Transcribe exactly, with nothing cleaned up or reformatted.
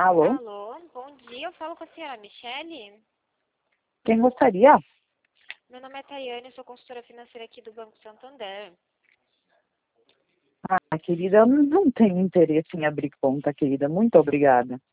Alô? Alô, bom dia, eu falo com a senhora Michele. Quem gostaria? Meu nome é Tayane, eu sou consultora financeira aqui do Banco Santander. Ah, querida, eu não tenho interesse em abrir conta, querida. Muito obrigada.